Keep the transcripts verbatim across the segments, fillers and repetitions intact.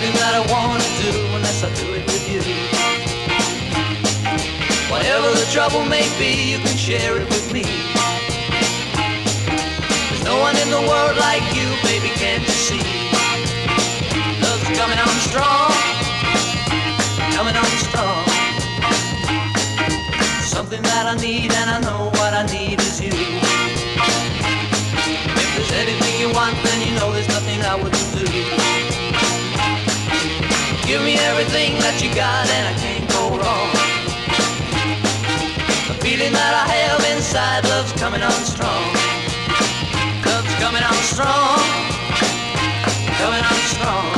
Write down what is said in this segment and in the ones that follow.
nothing that I wanna do unless I do it with you. Whatever the trouble may be, you can share it with me. There's no one in the world like you, baby, can't you see? Love's coming on strong, coming on strong. Something that I need, and I know what I need is you. If there's anything you want, then you know there's nothing I wouldn't do. Give me everything that you got and I can't go wrong. The feeling that I have inside, love's coming on strong. Love's coming on strong, coming on strong.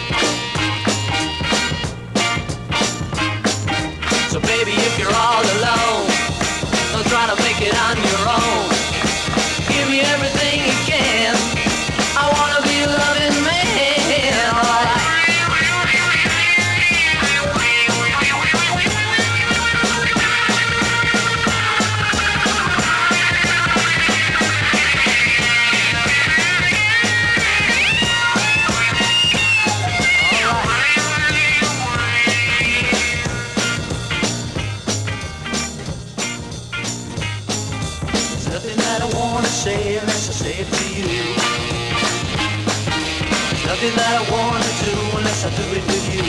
So baby, if you're all alone, don't try to make it on your own. Give me everything you can, I wanna be a loving man, alright. Say unless I say it to you. There's nothing that I wanna do unless I do it with you.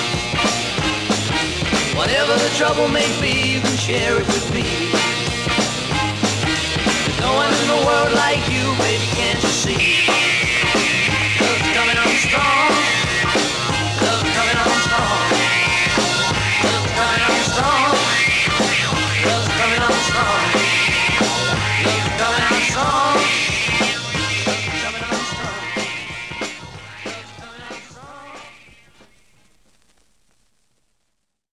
Whatever the trouble may be, you can share it with me. There's no one in the world like you, baby, can't you see?